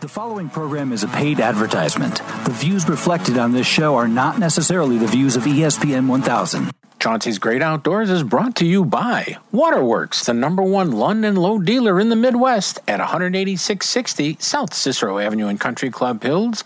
The following program is a paid advertisement. The views reflected on this show are not necessarily the views of ESPN 1000. Chauncey's Great Outdoors is brought to you by Waterworks, the #1 Lund & Lowe dealer in the Midwest at 18660 South Cicero Avenue in Country Club Hills,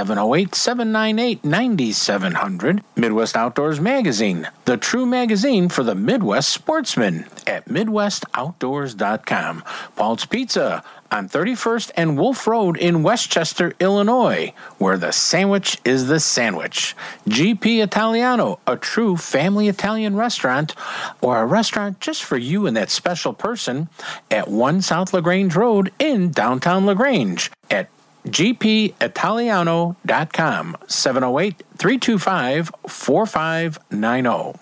708-798-9700. Midwest Outdoors Magazine, the true magazine for the Midwest sportsman at MidwestOutdoors.com. Paul's Pizza on 31st and Wolf Road in Westchester, Illinois, where the sandwich is the sandwich. GP Italiano, a true family Italian restaurant, or a restaurant just for you and that special person at 1 South LaGrange Road in downtown LaGrange at gpitaliano.com, 708-325-4590.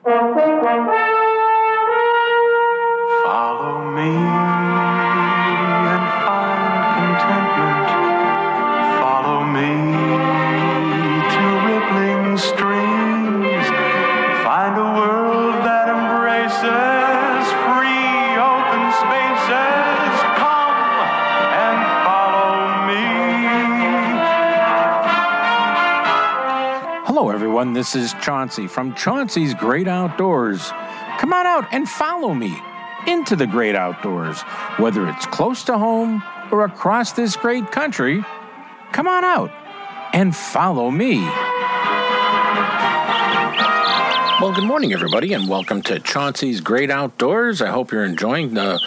Follow me and find contentment. Follow me to rippling streams. Find a world that embraces free open spaces. Come and follow me. Hello, everyone. This is Chauncey from Chauncey's Great Outdoors. Come on out and follow me into the great outdoors, whether it's close to home or across this great country. Come on out and follow me. Well, good morning, everybody, and welcome to Chauncey's Great Outdoors. I hope you're enjoying the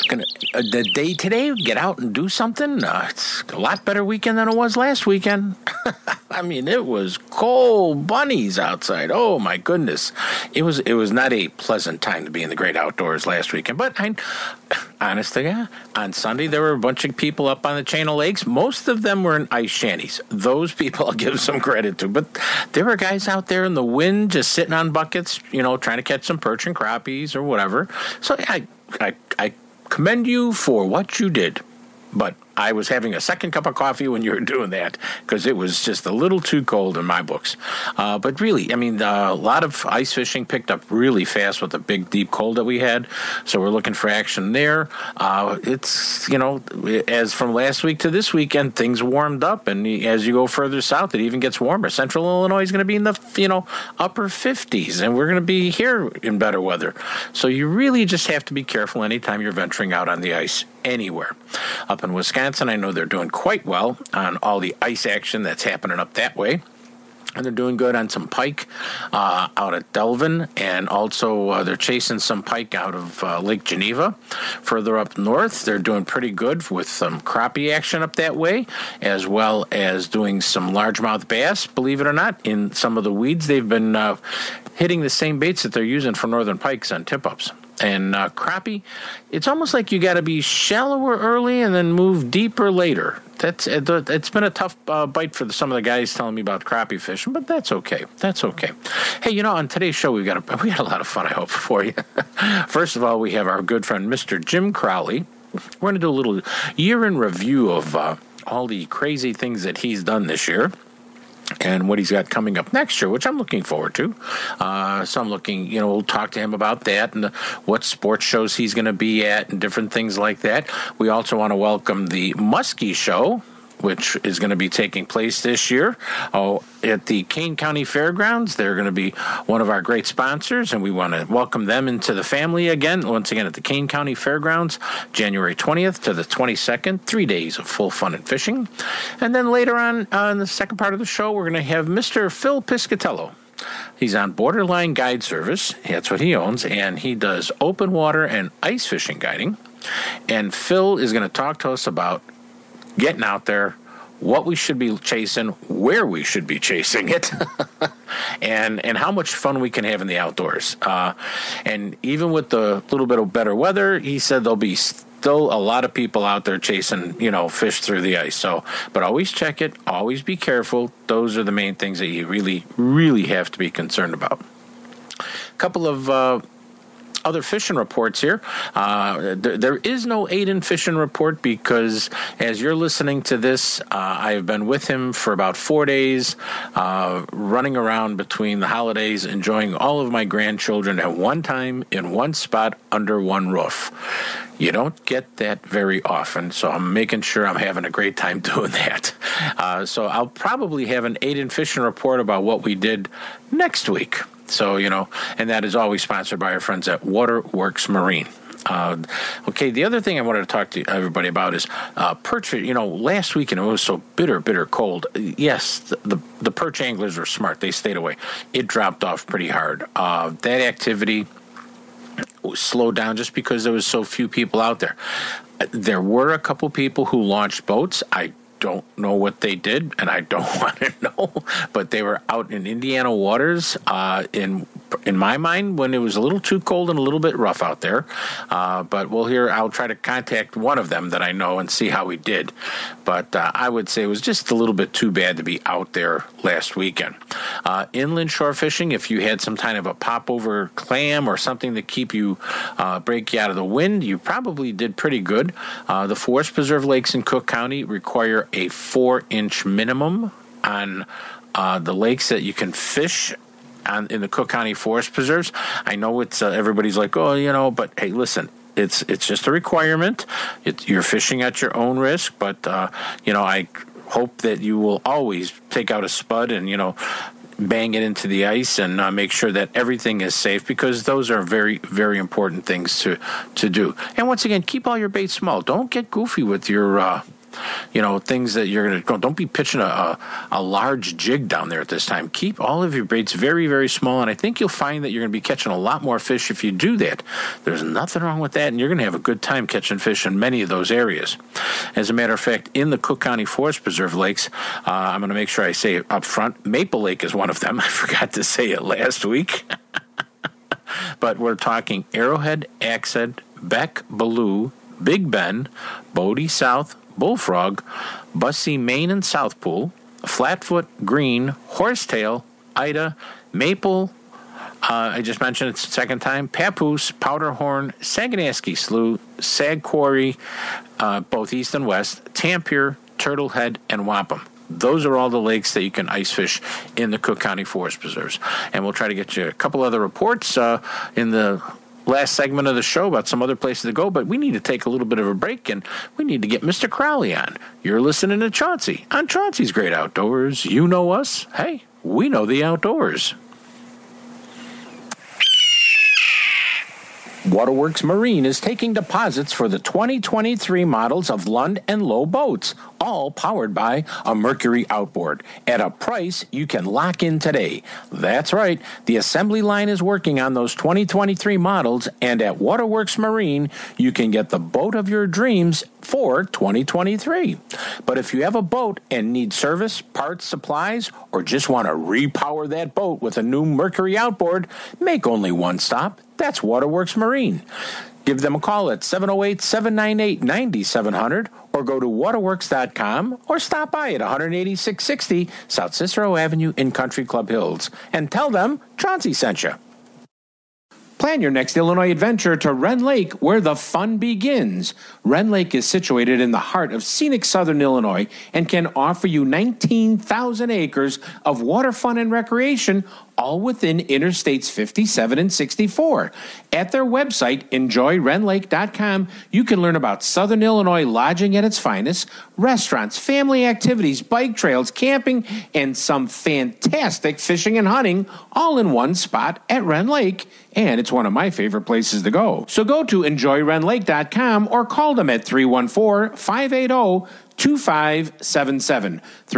day today. Get out and do something. It's a lot better weekend than it was last weekend. I mean, it was cold bunnies outside. Oh, my goodness. It was not a pleasant time to be in the great outdoors last weekend. But honestly, on Sunday, there were a bunch of people up on the chain of lakes. Most of them were in ice shanties. Those people I'll give some credit to. But there were guys out there in the wind just sitting on buckets, trying to catch some perch and crappies or whatever. So I commend you for what you did. But I was having a second cup of coffee when you were doing that because it was just a little too cold in my books. But really, I mean, a lot of ice fishing picked up really fast with the big, deep cold that we had. So we're looking for action there. It's, as from last week to this weekend, things warmed up. And as you go further south, it even gets warmer. Central Illinois is going to be in the, upper 50s. And we're going to be here in better weather. So you really just have to be careful anytime you're venturing out on the ice anywhere. Up in Wisconsin, I know they're doing quite well on all the ice action that's happening up that way. And they're doing good on some pike out at Delvin, and also they're chasing some pike out of Lake Geneva. Further up north, they're doing pretty good with some crappie action up that way, as well as doing some largemouth bass, believe it or not. In some of the weeds, they've been hitting the same baits that they're using for northern pikes on tip-ups. And crappie, it's almost like you got to be shallower early and then move deeper later. It's been a tough bite for some of the guys telling me about crappie fishing, but that's okay. That's okay. Hey, on today's show we got a lot of fun, I hope, for you. First of all, we have our good friend Mr. Jim Crowley. We're going to do a little year in review of all the crazy things that he's done this year and what he's got coming up next year, which I'm looking forward to. So I'm looking, we'll talk to him about that and what sports shows he's going to be at and different things like that. We also want to welcome the Muskie Show, which is going to be taking place this year at the Kane County Fairgrounds. They're going to be one of our great sponsors, and we want to welcome them into the family again, once again at the Kane County Fairgrounds, January 20th to the 22nd, 3 days of full fun and fishing. And then later on in the second part of the show, we're going to have Mr. Phil Piscatello. He's on Borderline Guide Service. That's what he owns, and he does open water and ice fishing guiding. And Phil is going to talk to us about getting out there, what we should be chasing, where we should be chasing it, and how much fun we can have in the outdoors. And even with the little bit of better weather, he said there'll be still a lot of people out there chasing, fish through the ice. So, but always check it, always be careful. Those are the main things that you really, really have to be concerned about. A couple of other fishing reports here. There is no Aiden fishing report because as you're listening to this, I've been with him for about 4 days, running around between the holidays, enjoying all of my grandchildren at one time in one spot under one roof. You don't get that very often, so I'm making sure I'm having a great time doing that. So I'll probably have an Aiden fishing report about what we did next week. So, and that is always sponsored by our friends at Waterworks Marine. Okay, the other thing I wanted to talk to everybody about is perch. Last weekend it was so bitter cold. Yes, the perch anglers were smart. They stayed away. It dropped off pretty hard. That activity slowed down just because there was so few people out there. There were a couple people who launched boats. I don't know what they did, and I don't want to know, but they were out in Indiana waters in my mind when it was a little too cold and a little bit rough out there. But I'll try to contact one of them that I know and see how he did. But I would say it was just a little bit too bad to be out there last weekend. Inland shore fishing, if you had some kind of a popover clam or something to break you out of the wind, you probably did pretty good. The forest preserve lakes in Cook County require a 4-inch minimum on the lakes that you can fish in the Cook County Forest Preserves. I know it's everybody's like, but hey, listen, it's just a requirement. You're fishing at your own risk, but I hope that you will always take out a spud and bang it into the ice and make sure that everything is safe, because those are very, very important things to do. And once again, keep all your baits small. Don't get goofy with your things that you're going to go. Don't be pitching a large jig down there at this time. Keep all of your baits very, very small, and I think you'll find that you're going to be catching a lot more fish if you do that. There's nothing wrong with that, and you're going to have a good time catching fish in many of those areas. As a matter of fact, in the Cook County Forest Preserve lakes, I'm going to make sure I say it up front, Maple Lake is one of them. I forgot to say it last week. But we're talking Arrowhead, Axehead, Beck, Baloo, Big Ben, Bodie South, Bullfrog, Bussy Main and South Pool, Flatfoot, Green, Horsetail, Ida, Maple, I just mentioned it the second time, Papoose, Powderhorn, Saganashkee Slough, Sag Quarry, both east and west, Tampier, Turtlehead, and Wampum. Those are all the lakes that you can ice fish in the Cook County Forest Preserves. And we'll try to get you a couple other reports in the last segment of the show about some other places to go, but we need to take a little bit of a break, and we need to get Mr. Crowley on. You're listening to Chauncey on Chauncey's Great Outdoors. You know us. Hey, we know the outdoors. Waterworks Marine is taking deposits for the 2023 models of Lund and Lowe boats, all powered by a Mercury outboard, at a price you can lock in today. That's right, the assembly line is working on those 2023 models, and at Waterworks Marine, you can get the boat of your dreams for 2023. But if you have a boat and need service, parts, supplies, or just want to repower that boat with a new Mercury outboard, make only one stop. That's Waterworks Marine. Give them a call at 708-798-9700 or go to waterworks.com or stop by at 18660 South Cicero Avenue in Country Club Hills and tell them Chauncey sent you. Plan your next Illinois adventure to Wren Lake, where the fun begins. Wren Lake is situated in the heart of scenic southern Illinois and can offer you 19,000 acres of water fun and recreation, all within Interstates 57 and 64. At their website, enjoywrenlake.com, you can learn about Southern Illinois lodging at its finest, restaurants, family activities, bike trails, camping, and some fantastic fishing and hunting, all in one spot at Wren Lake. And it's one of my favorite places to go. So go to enjoywrenlake.com or call them at 314-580-2577,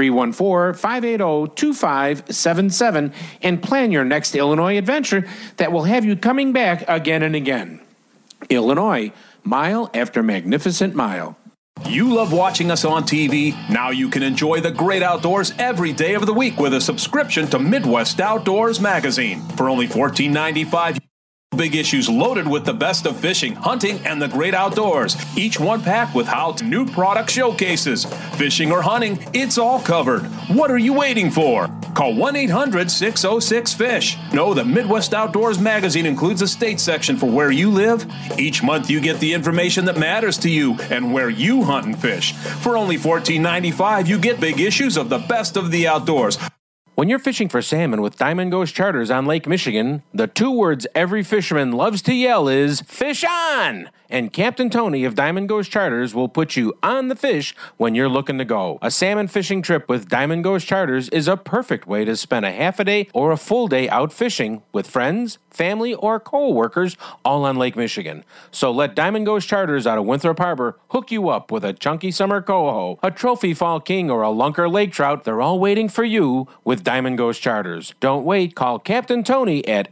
314-580-2577, and plan your next Illinois adventure that will have you coming back again and again. Illinois, mile after magnificent mile. You love watching us on TV? Now you can enjoy the great outdoors every day of the week with a subscription to Midwest Outdoors magazine. For only $14.95, big issues loaded with the best of fishing, hunting, and the great outdoors. Each one packed with how to new product showcases. Fishing or hunting, it's all covered. What are you waiting for? Call 1-800-606-FISH. Know the Midwest Outdoors magazine includes a state section for where you live. Each month you get the information that matters to you and where you hunt and fish. For only $14.95, you get big issues of the best of the outdoors. When you're fishing for salmon with Diamond Ghost Charters on Lake Michigan, the two words every fisherman loves to yell is, "Fish on!" And Captain Tony of Diamond Ghost Charters will put you on the fish when you're looking to go. A salmon fishing trip with Diamond Ghost Charters is a perfect way to spend a half a day or a full day out fishing with friends, family, or co-workers all on Lake Michigan. So let Diamond Ghost Charters out of Winthrop Harbor hook you up with a chunky summer coho, a trophy fall king, or a lunker lake trout. They're all waiting for you with Diamond Ghost Charters. Don't wait. Call Captain Tony at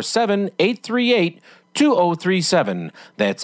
847-838-2037. That's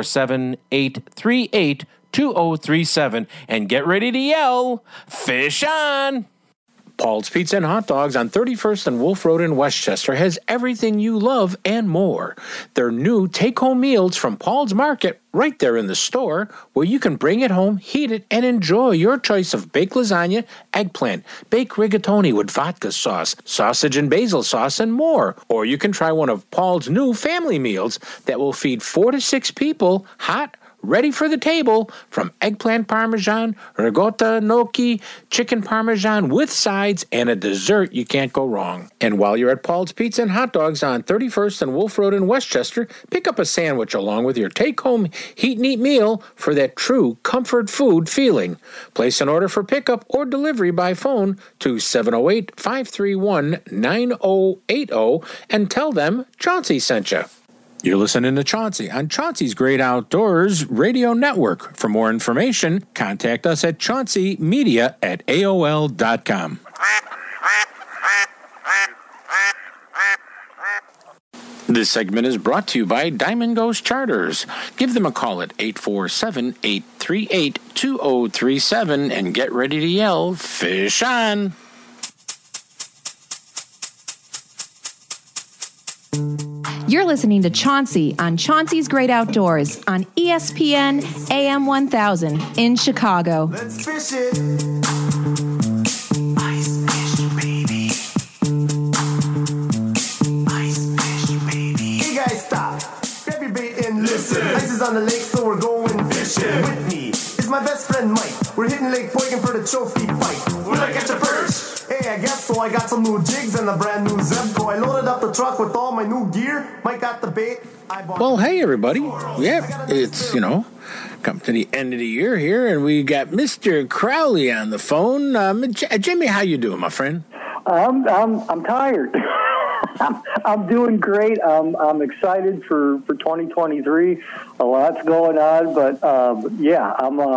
847-838-2037. And get ready to yell, "Fish on!" Paul's Pizza and Hot Dogs on 31st and Wolf Road in Westchester has everything you love and more. Their new take-home meals from Paul's Market right there in the store, where you can bring it home, heat it, and enjoy your choice of baked lasagna, eggplant, baked rigatoni with vodka sauce, sausage and basil sauce, and more. Or you can try one of Paul's new family meals that will feed 4 to 6 people, hot, ready for the table, from eggplant parmesan, ricotta gnocchi, chicken parmesan with sides, and a dessert you can't go wrong. And while you're at Paul's Pizza and Hot Dogs on 31st and Wolf Road in Westchester, pick up a sandwich along with your take-home heat and eat meal for that true comfort food feeling. Place an order for pickup or delivery by phone to 708-531-9080 and tell them Chauncey sent you. You're listening to Chauncey on Chauncey's Great Outdoors Radio Network. For more information, contact us at chaunceymedia@aol.com. This segment is brought to you by Diamond Ghost Charters. Give them a call at 847-838-2037 and get ready to yell, "Fish on!" You're listening to Chauncey on Chauncey's Great Outdoors on ESPN AM 1000 in Chicago. Let's fish it. Ice fish, baby. Ice fish, baby. Hey guys, stop. Grab your bait and listen. Ice is on the lake, so we're going fishing. With me is my best friend Mike. We're hitting Lake Boykin for the trophy fight. Will I catch a perch? Hey, I guess so. I got some new jigs and a brand new Zebco. I loaded up the truck with all my new gear. Mike got the bait. Well, hey, everybody. Yeah, it's, come to the end of the year here, and we got Mr. Crowley on the phone. Jimmy, how you doing, my friend? I'm tired. I'm doing great. I'm excited for 2023. A lot's going on, but yeah,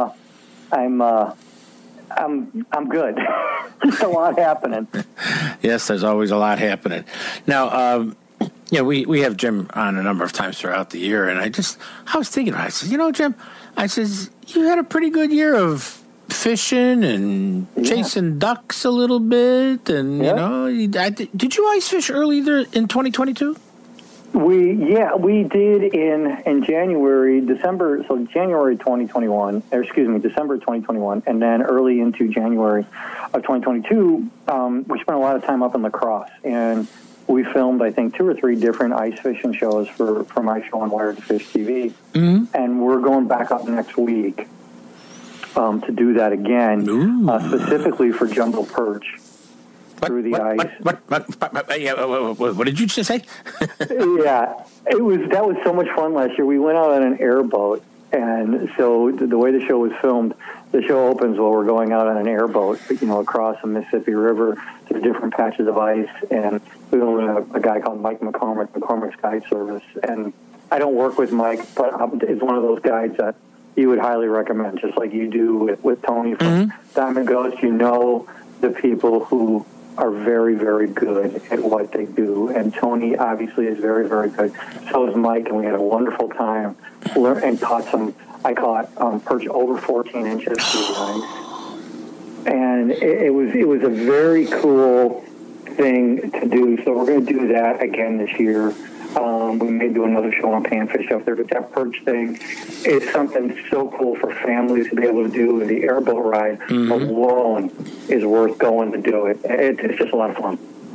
I'm good. Just a lot happening. Yes, there's always a lot happening. Now, we have Jim on a number of times throughout the year, and I was thinking about it. I said, Jim, you had a pretty good year of fishing and chasing ducks a little bit, and, did you ice fish early there in 2022? We did in January, December 2021, December 2021, and then early into January of 2022, we spent a lot of time up in La Crosse, and we filmed, I think, 2 or 3 different ice fishing shows for my show on Wired to Fish TV, and we're going back up next week to do that again, specifically for jumbo perch. Through the ice. What did you just say? Yeah, that was so much fun last year. We went out on an airboat, and so the way the show was filmed, the show opens while we're going out on an airboat, across the Mississippi River to different patches of ice, and we own a guy called Mike McCormick, McCormick's Guide Service, and I don't work with Mike, but it's one of those guides that you would highly recommend, just like you do with Tony from Diamond Ghost. The people who are very, very good at what they do. And Tony obviously is very, very good. So is Mike, and we had a wonderful time and I caught perch over 14 inches through the ice. And it was a very cool thing to do. So we're going to do that again this year. We may do another show on panfish up there, but that perch thing is something so cool for families to be able to do. The airboat ride alone is worth going to do it. It's just a lot of fun.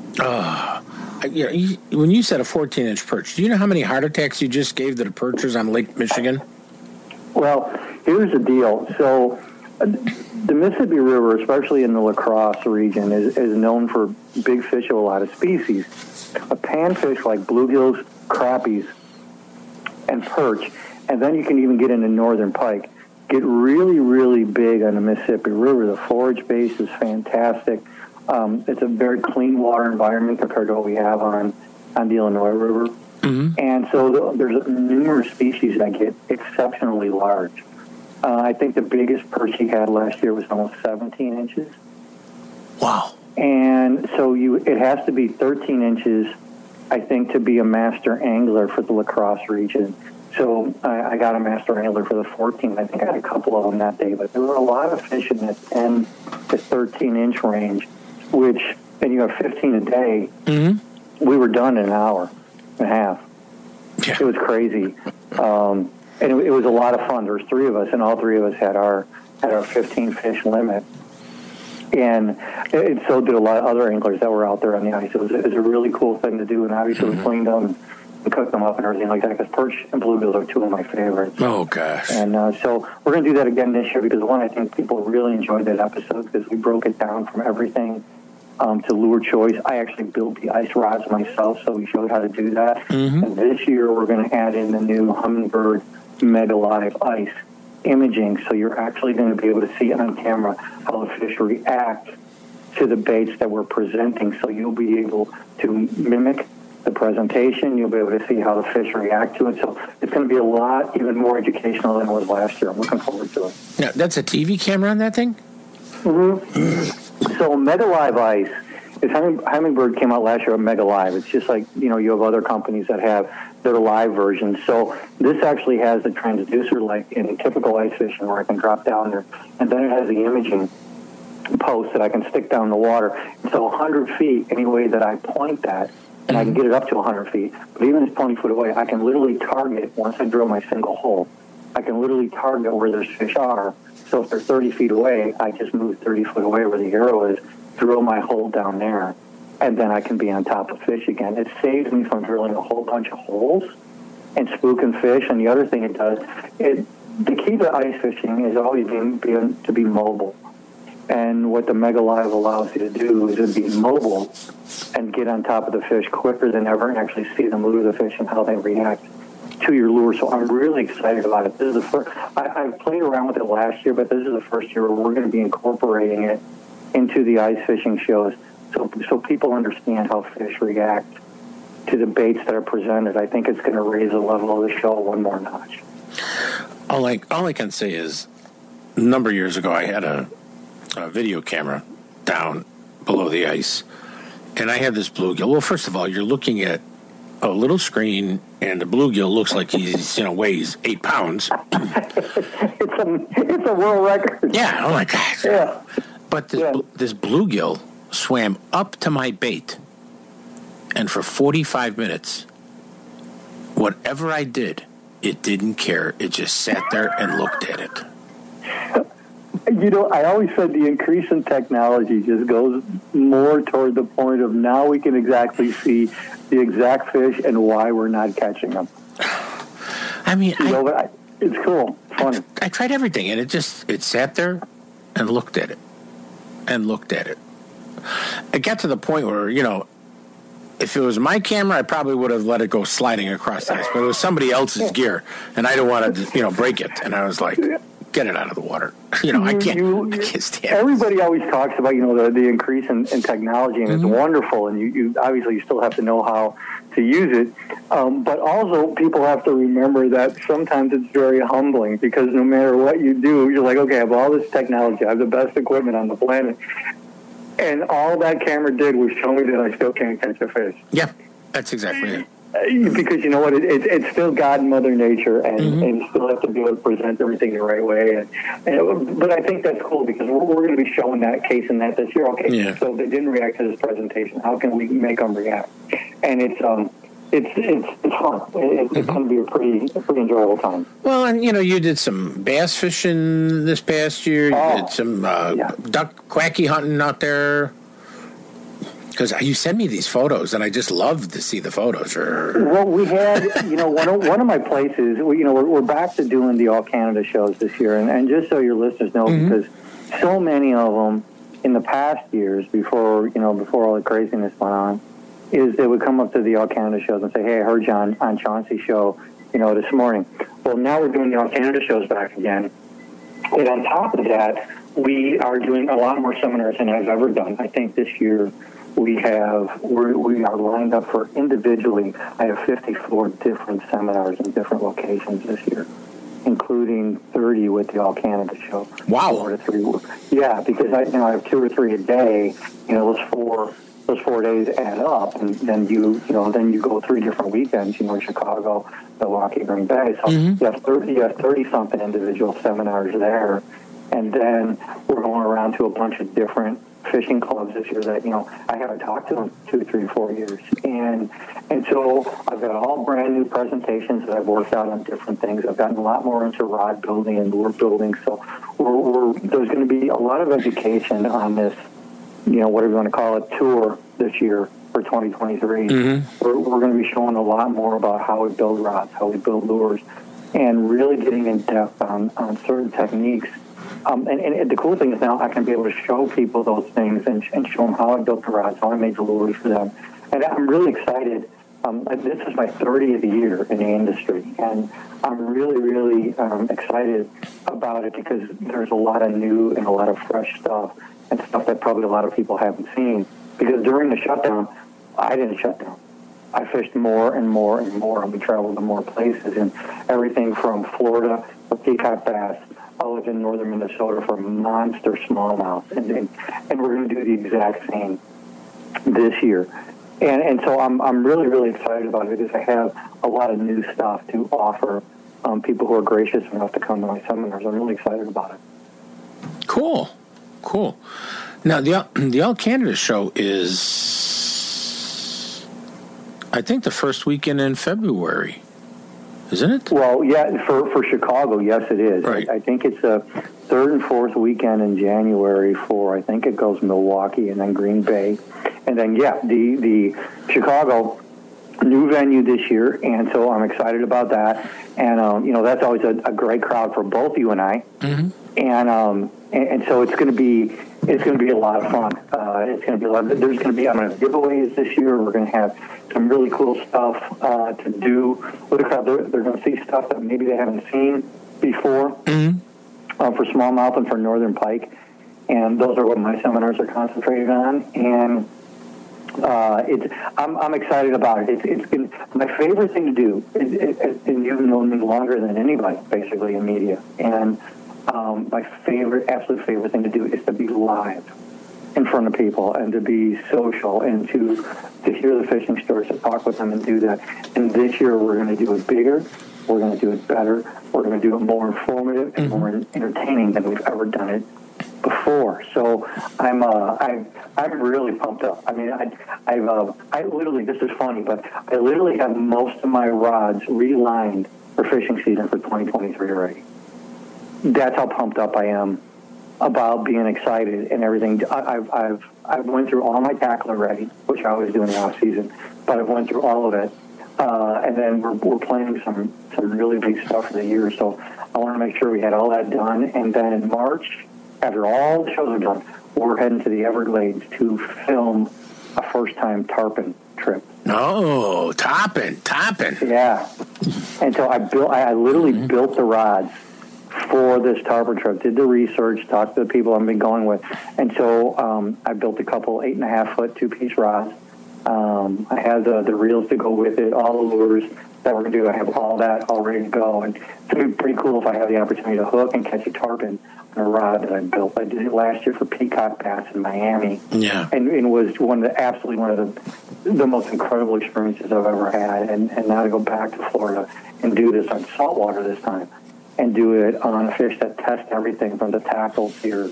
When you said a 14-inch perch, do you know how many heart attacks you just gave to the perchers on Lake Michigan? Well, here's the deal. So the Mississippi River, especially in the La Crosse region, is known for big fish of a lot of species. A panfish like bluegills, crappies, and perch, and then you can even get into northern pike, get really, really big on the Mississippi River. The forage base is fantastic. It's a very clean water environment compared to what we have on the Illinois River. And so there's numerous species that get exceptionally large. I think the biggest perch he had last year was almost 17 inches. Wow. And so it has to be 13 inches, I think, to be a master angler for the La Crosse region. So I got a master angler for the 14. I think I had a couple of them that day, but there were a lot of fish in the 10 to 13-inch range, and you have 15 a day. We were done in an hour and a half. Yeah. It was crazy. And it was a lot of fun. There was three of us, and all three of us had our 15-fish limit. And so did a lot of other anglers that were out there on the ice. It was a really cool thing to do, and obviously we cleaned them and cooked them up and everything like that, because perch and bluegills are two of my favorites. Oh, gosh. And so we're going to do that again this year because, one, I think people really enjoyed that episode because we broke it down from everything to lure choice. I actually built the ice rods myself, so we showed how to do that. And this year we're going to add in the new Humminbird Mega Live Ice imaging, so you're actually going to be able to see on camera how the fish react to the baits that we're presenting. So you'll be able to mimic the presentation. You'll be able to see how the fish react to it. So it's going to be a lot, even more educational than it was last year. I'm looking forward to it. Now, that's a TV camera on that thing? So Mega Live Ice is Humminbird came out last year at Mega Live. It's just like, you have other companies that have their live versions. So this actually has the transducer like in typical ice fishing where I can drop down there. And then it has the imaging post that I can stick down in the water. So 100 feet, any way that I point that, and I can get it up to 100 feet. But even if it's 20 foot away, I can literally target, once I drill my single hole, I can literally target where those fish are. So if they're 30 feet away, I just move 30 foot away where the arrow is, drill my hole down there, and then I can be on top of fish again. It saves me from drilling a whole bunch of holes and spooking fish. And the other thing it does, the key to ice fishing is always to be mobile. And what the Mega Live allows you to do is to be mobile and get on top of the fish quicker than ever and actually see them lure the fish and how they react to your lure. So I'm really excited about it. This is the first. I played around with it last year, but this is the first year where we're going to be incorporating it into the ice fishing shows, so people understand how fish react to the baits that are presented. I think it's going to raise the level of the show one more notch. All I can say is, a number of years ago, I had a video camera down below the ice, and I had this bluegill. Well, first of all, you're looking at a little screen, and the bluegill looks like he's weighs 8 pounds. It's a world record. Yeah. Oh my gosh. Yeah. But this bluegill swam up to my bait, and for 45 minutes, whatever I did, it didn't care. It just sat there and looked at it. I always said the increase in technology just goes more toward the point of now we can exactly see the exact fish and why we're not catching them. I mean, it's cool. It's funny. I tried everything, and it sat there and looked at it. And looked at it. It got to the point where, if it was my camera, I probably would have let it go sliding across the ice. But it was somebody else's gear, and I didn't want to, break it. And I was like, get it out of the water. I can't stand it. Everybody always talks about, the increase in technology, and it's wonderful. And you obviously you still have to know how to use it. But also people have to remember that sometimes it's very humbling because no matter what you do, you're like, okay, I have all this technology. I have the best equipment on the planet. And all that camera did was show me that I still can't catch a fish. Yeah, that's exactly it. Because you know what, it's still God and Mother Nature, and you still have to be able to present everything the right way. But I think that's cool because we're going to be showing that case in that this year. Okay, so they didn't react to this presentation. How can we make them react? And it's it's fun. It's going to be a pretty enjoyable time. Well, and you did some bass fishing this past year. You did some duck quacky hunting out there. Because you send me these photos, and I just love to see the photos. Well, we had, one of my places. We're back to doing the All Canada shows this year, and just so your listeners know, because so many of them in the past years, before all the craziness went on, is they would come up to the All Canada shows and say, "Hey, I heard you on Chauncey's show, this morning." Well, now we're doing the All Canada shows back again, and on top of that, we are doing a lot more seminars than I've ever done. I think this year. We are lined up for individually. I have 54 different seminars in different locations this year, including 30 with the All Canada show. Wow! 4 to 3. Yeah, because I have 2 or 3 a day. Those 4 days add up, and then you go 3 different weekends. Chicago, Milwaukee, Green Bay. So you have 30 something individual seminars there, and then we're going around to a bunch of different fishing clubs this year that I haven't talked to in 2, 3, 4 years, and so I've got all brand new presentations that I've worked out on different things. I've gotten a lot more into rod building and lure building, so there's going to be a lot of education on this, whatever you want to call it, tour this year for 2023. We're going to be showing a lot more about how we build rods, how we build lures, and really getting in depth on certain techniques. And the cool thing is now I can be able to show people those things and show them how I built the rods, how I made the lures for them. And I'm really excited. This is my 30th year in the industry, and I'm really, really excited about it because there's a lot of new and a lot of fresh stuff and stuff that probably a lot of people haven't seen. Because during the shutdown, I didn't shut down. I fished more and more and more, and we traveled to more places, and everything from Florida for peacock bass. I was in northern Minnesota for monster smallmouth, and we're going to do the exact same this year. And so I'm really, really excited about it because I have a lot of new stuff to offer people who are gracious enough to come to my seminars. I'm really excited about it. Cool. Now, the All Canada show is, I think, the first weekend in February. Isn't it? Well, yeah, for Chicago, yes, it is. Right. I think it's a 3rd and 4th weekend in January I think it goes Milwaukee and then Green Bay. And then, the Chicago, new venue this year, and so I'm excited about that. And, that's always a great crowd for both you and I. And so it's going to be a lot of fun. It's going to be a lot. There's going to be giveaways this year. We're going to have some really cool stuff to do with the crowd. They're going to see stuff that maybe they haven't seen before for smallmouth and for northern pike, and those are what my seminars are concentrated on. And I'm excited about it. It's been my favorite thing to do, and you've known me longer than anybody, basically, in media. And my absolute favorite thing to do is to be live in front of people and to be social and to hear the fishing stories, to talk with them and do that. And this year we're going to do it bigger, we're going to do it better, we're going to do it more informative and more entertaining than we've ever done it before. So I'm really pumped up. I mean, I literally, this is funny, but I literally have most of my rods relined for fishing season for 2023 already. That's how pumped up I am about being excited and everything. I've went through all my tackle already, which I always do in the off season, but I've went through all of it, and then we're planning some really big stuff for the year. So I want to make sure we had all that done, and then in March, after all the shows are done, we're heading to the Everglades to film a first-time tarpon trip. Oh, tarpon. Yeah, and so I literally built the rods for this tarpon trip, did the research, talked to the people I've been going with, and so I built a couple 8.5-foot 2-piece rods. I have the reels to go with it, all the lures that we're going to do. I have all that all ready to go, and it's going to be pretty cool if I have the opportunity to hook and catch a tarpon on a rod that I built. I did it last year for peacock bass in Miami, and it was absolutely one of the most incredible experiences I've ever had, and now to go back to Florida and do this on saltwater this time. And do it on a fish that tests everything from the tackle to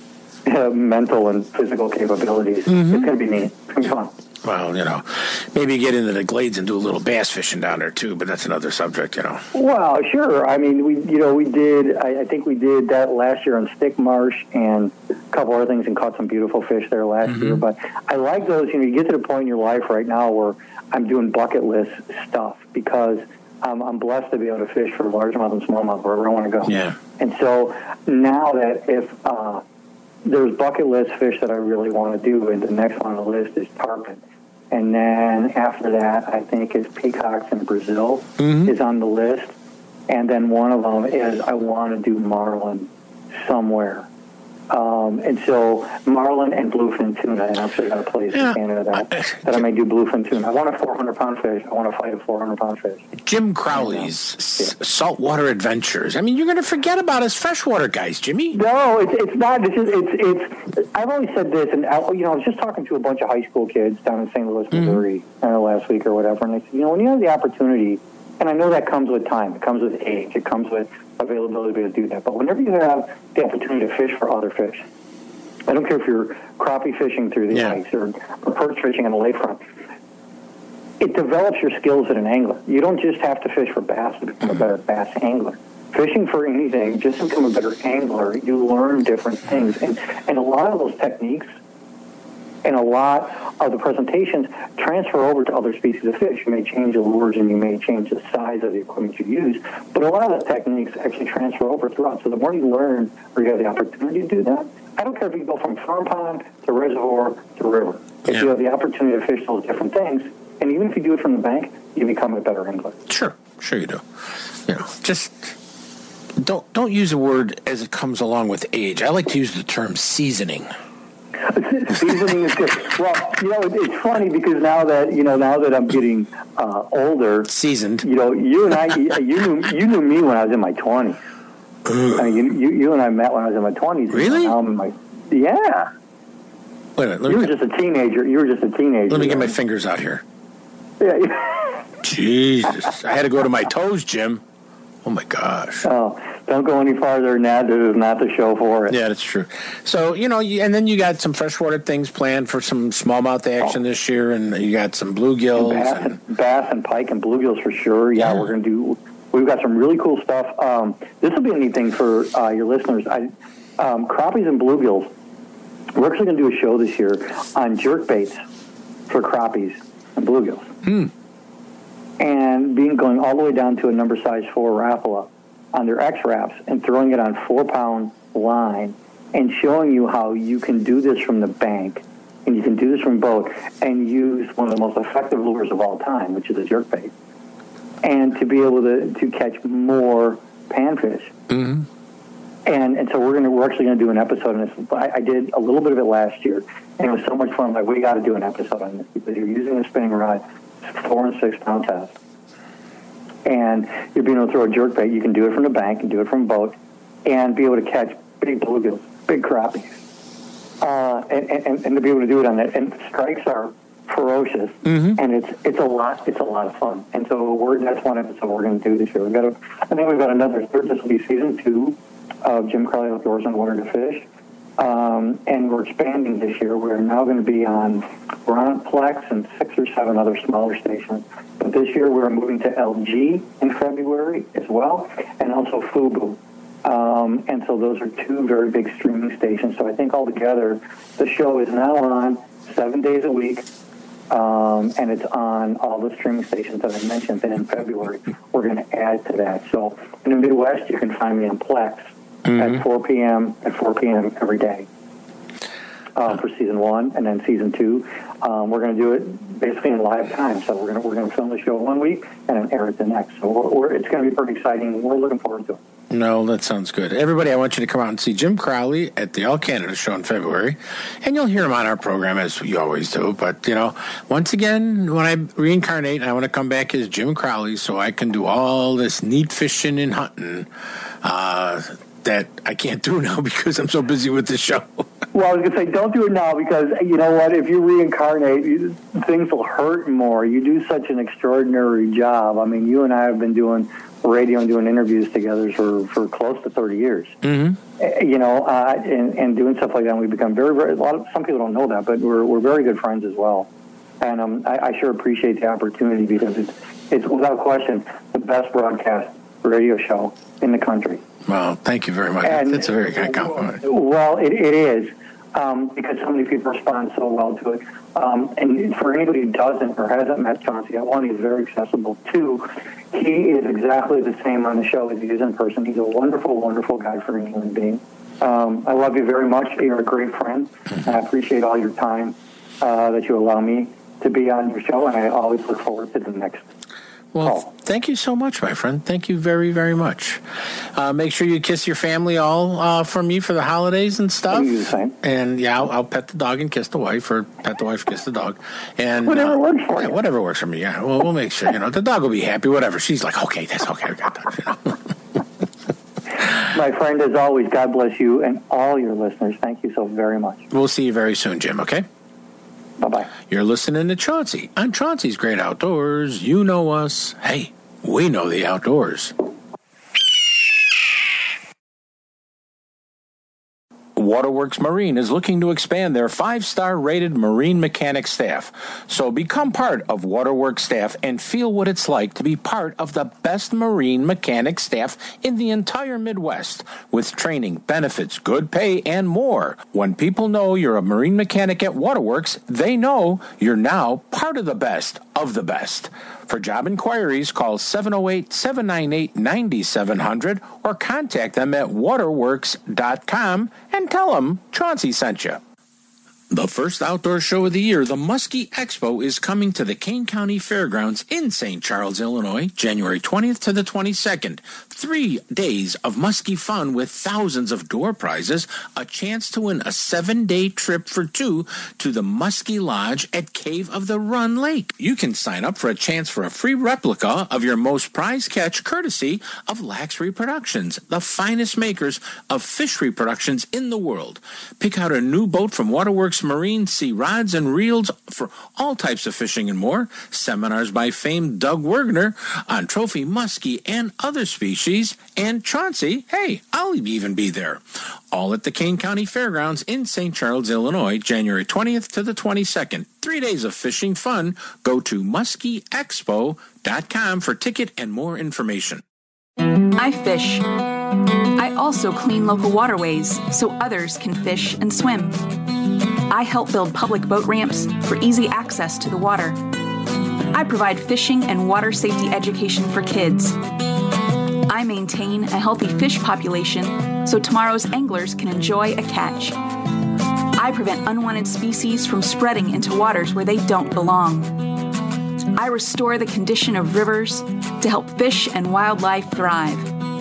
mental and physical capabilities. It's going to be neat. It's going to be fun. Well, maybe get into the glades and do a little bass fishing down there too, but that's another subject, Well, sure. I mean, we did. I think we did that last year on Stick Marsh and a couple other things, and caught some beautiful fish there last year. But I like those. You get to the point in your life right now where I'm doing bucket list stuff because I'm blessed to be able to fish for largemouth and smallmouth wherever I want to go. Yeah. And so now that if there's bucket list fish that I really want to do, and the next one on the list is tarpon. And then after that, I think is peacocks in Brazil is on the list. And then one of them is I want to do marlin somewhere. And so marlin and bluefin tuna, and I've still got a place in Canada that I may do bluefin tuna. I want a 400-pound fish. I want to fight a 400-pound fish. Jim Crowley's saltwater adventures. I mean, you're going to forget about us freshwater guys, Jimmy. No, it's not. It's. I've always said this, and I was just talking to a bunch of high school kids down in St. Louis, Missouri, last week or whatever, and they said, when you have the opportunity, and I know that comes with time, it comes with age, it comes with availability to do that. But whenever you have the opportunity to fish for other fish, I don't care if you're crappie fishing through the ice or perch fishing on the lakefront, it develops your skills as an angler. You don't just have to fish for bass to become a better bass angler. Fishing for anything, just to become a better angler, you learn different things. And a lot of those techniques and a lot of the presentations transfer over to other species of fish. You may change the lures and you may change the size of the equipment you use, but a lot of the techniques actually transfer over throughout. So the more you learn or you have the opportunity to do that, I don't care if you go from farm pond to reservoir to river. If you have the opportunity to fish those different things, and even if you do it from the bank, you become a better angler. Sure you do. Just don't use the word as it comes along with age. I like to use the term seasoning. Seasoning is good. Well, it's funny because now that I'm getting older, seasoned. You and I, you knew me when I was in my 20s. I mean, you and I met when I was in my 20s. Really? Now I'm in my Wait a minute. You were just a teenager. Let me get my fingers out here. Yeah. Jesus, I had to go to my toes, Jim. Oh my gosh. Oh, don't go any farther than that. This is not the show for it. Yeah, that's true. So, and then you got some freshwater things planned for some smallmouth action this year, and you got some bluegills. Bass and pike and bluegills for sure. Yeah, we're going to do, we've got some really cool stuff. This will be a neat thing for your listeners. Crappies and bluegills. We're actually going to do a show this year on jerk baits for crappies and bluegills. And going all the way down to a number size 4 Rapala on their X-Wraps and throwing it on 4-pound line and showing you how you can do this from the bank and you can do this from boat and use one of the most effective lures of all time, which is a jerkbait, and to be able to catch more panfish. And so we're actually going to do an episode on this. I did a little bit of it last year, and it was so much fun. I'm like, we got to do an episode on this because you're using a spinning rod, 4 and 6 pound test, and you're being able to throw a jerkbait. You can do it from the bank and do it from a boat, and be able to catch big bluegills, big crappies, and to be able to do it on that. And the strikes are ferocious, and it's a lot of fun. And so that's one episode we're going to do this year. I think we've got another third. This will be season 2 of Jim Crowley Outdoors on Water to Fish. And we're expanding this year. We're now going to be on Plex and 6 or 7 other smaller stations. But this year we're moving to LG in February as well, and also Fubu. And so those are 2 very big streaming stations. So I think altogether the show is now on 7 days a week, and it's on all the streaming stations that I mentioned. And in February we're going to add to that. So in the Midwest you can find me on Plex at 4 p.m. every day for season 1, and then season 2 we're going to do it basically in live time. So we're going to film the show 1 week and then air it the next. So it's going to be pretty exciting. We're looking forward to it. No, that sounds good. Everybody, I want you to come out and see Jim Crowley at the All Canada Show in February, and you'll hear him on our program as you always do. But, once again, when I reincarnate, I want to come back as Jim Crowley so I can do all this neat fishing and hunting that I can't do now because I'm so busy with the show. Well, I was going to say, don't do it now because, you know what, if you reincarnate, things will hurt more. You do such an extraordinary job. I mean, you and I have been doing radio and doing interviews together for close to 30 years. Mm-hmm. You know, and doing stuff like that, and we've become very, very, some people don't know that, but we're very good friends as well. And I sure appreciate the opportunity because it's without question the best broadcast radio show in the country. Well, thank you very much. That's a very kind compliment. Well, it is. Because so many people respond so well to it. And for anybody who doesn't or hasn't met Chauncey, one, he's very accessible. Two, he is exactly the same on the show as he is in person. He's a wonderful, wonderful guy for a human being. I love you very much. You're a great friend. And I appreciate all your time that you allow me to be on your show, and I always look forward to the next. Well, thank you so much, my friend. Thank you very, very much. Make sure you kiss your family all from me for the holidays and stuff. You do the same. And, yeah, I'll pet the dog and kiss the wife, or pet the wife, kiss the dog. And whatever works for you. Whatever works for me, yeah. We'll make sure, the dog will be happy, whatever. She's like, okay, that's okay, I got that, My friend, as always, God bless you and all your listeners. Thank you so very much. We'll see you very soon, Jim, okay? Bye-bye. You're listening to Chauncey on Chauncey's Great Outdoors. You know us. Hey, we know the outdoors. Waterworks Marine is looking to expand their 5-star rated marine mechanic staff. So become part of Waterworks staff and feel what it's like to be part of the best marine mechanic staff in the entire Midwest, with training, benefits, good pay, and more. When people know you're a marine mechanic at Waterworks, they know you're now part of the best of the best. For job inquiries, call 708-798-9700 or contact them at waterworks.com and tell them Chauncey sent you. The first outdoor show of the year, the Muskie Expo, is coming to the Kane County Fairgrounds in St. Charles, Illinois, January 20th to the 22nd. 3 days of muskie fun with thousands of door prizes, a chance to win a 7-day trip for 2 to the Muskie Lodge at Cave of the Run Lake. You can sign up for a chance for a free replica of your most prized catch, courtesy of Lax Reproductions, the finest makers of fish reproductions in the world. Pick out a new boat from Waterworks Marine, see rods and reels for all types of fishing and more. Seminars by famed Doug Wergner on trophy muskie and other species. And Chauncey, hey, I'll even be there. All at the Kane County Fairgrounds in St. Charles, Illinois, January 20th to the 22nd. 3 days of fishing fun. Go to muskieexpo.com for ticket and more information. I fish. I also clean local waterways so others can fish and swim. I help build public boat ramps for easy access to the water. I provide fishing and water safety education for kids. I maintain a healthy fish population so tomorrow's anglers can enjoy a catch. I prevent unwanted species from spreading into waters where they don't belong. I restore the condition of rivers to help fish and wildlife thrive.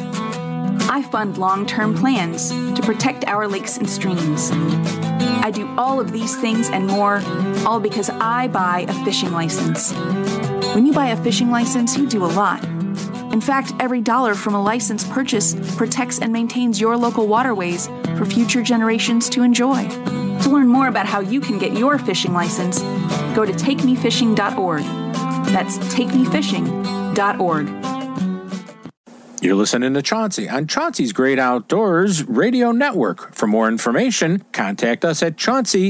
I fund long-term plans to protect our lakes and streams. I do all of these things and more, all because I buy a fishing license. When you buy a fishing license, you do a lot. In fact, every dollar from a license purchase protects and maintains your local waterways for future generations to enjoy. To learn more about how you can get your fishing license, go to takemefishing.org. That's takemefishing.org. You're listening to Chauncey on Chauncey's Great Outdoors Radio Network. For more information, contact us at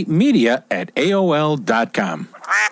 chaunceymedia@aol.com.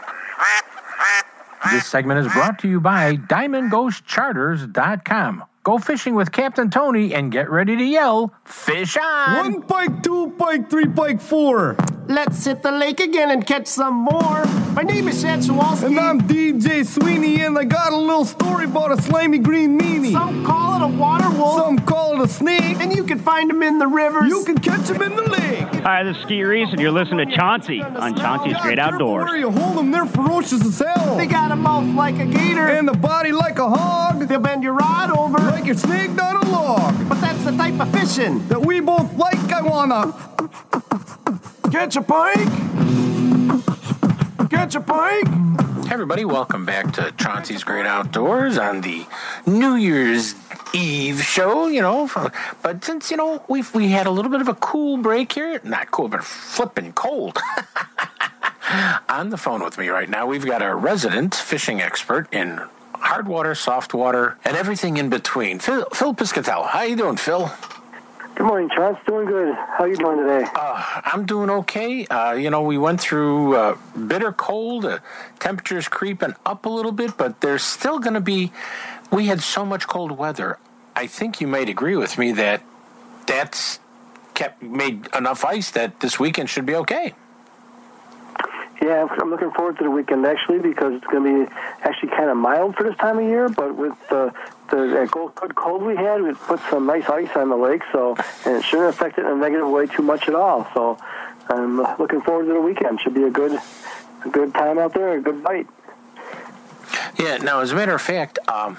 This segment is brought to you by DiamondGhostCharters.com. Go fishing with Captain Tony and get ready to yell, fish on! 1 pike, 2 pike, 3 pike, 4. Let's hit the lake again and catch some more. My name is Chad Chewalski. And I'm DJ Sweeney, and I got a little story about a slimy green meanie. Some call it a water wolf. Some call it a snake. And you can find them in the rivers. You can catch them in the lake. Hi, this is Ski Reese, and you're listening to Chauncey on Chauncey's Great Outdoors. Where you hold them, they're ferocious as hell. They got a mouth like a gator. And a body like a hog. They'll bend your rod over. Like you're snagged on a log. But that's the type of fishing that we both like. I wanna catch a pike. Catch a pike. Hey everybody, welcome back to Chauncey's Great Outdoors on the New Year's Eve show, but since, we had a little bit of a cool break here, not cool, but flipping cold. On the phone with me right now, we've got our resident fishing expert in hard water, soft water, and everything in between. Phil Piscatella. How you doing, Phil? Good morning, Chance. Doing good. How you doing today? I'm doing okay. We went through bitter cold. Temperatures creeping up a little bit, but there's still going to be... We had so much cold weather. I think you might agree with me that that's made enough ice that this weekend should be okay. Yeah, I'm looking forward to the weekend, actually, because it's going to be actually kind of mild for this time of year, but with the good cold we had, we put some nice ice on the lake, and it shouldn't affect it in a negative way too much at all. So I'm looking forward to the weekend. Should be a good time out there, a good bite. Yeah, now, as a matter of fact,